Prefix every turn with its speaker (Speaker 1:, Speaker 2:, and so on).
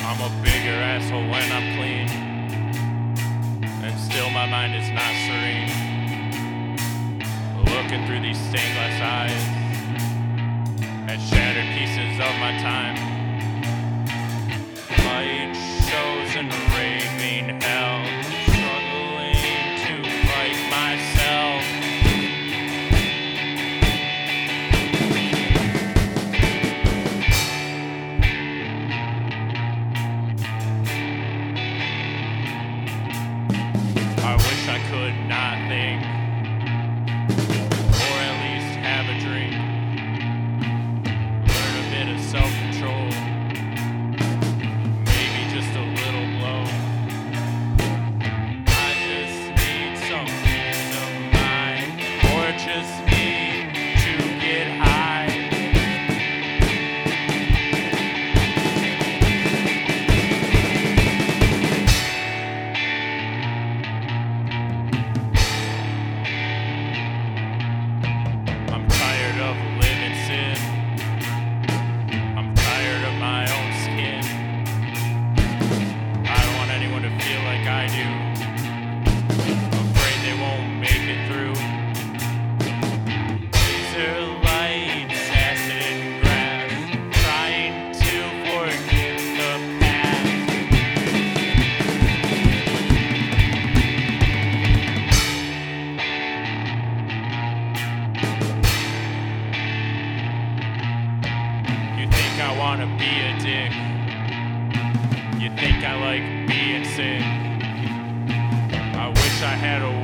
Speaker 1: I'm a bigger asshole when I'm clean, and still my mind is not serene. Looking through these stained glass eyes at shattered pieces of my time. Light shows and raving hell, struggling to fight myself. I wish I could not think, or at least have a drink. Learn a bit of self-control, maybe just a little blow. I just need some peace of mind, or just need to get high. I'm tired of living sin. I'm tired of my own skin. I don't want anyone to feel like I do. Afraid they won't make it through. Laser lights, acid and grass, trying to forget the past. You think I wanna be a dick? You think I like being sick? I wish I had a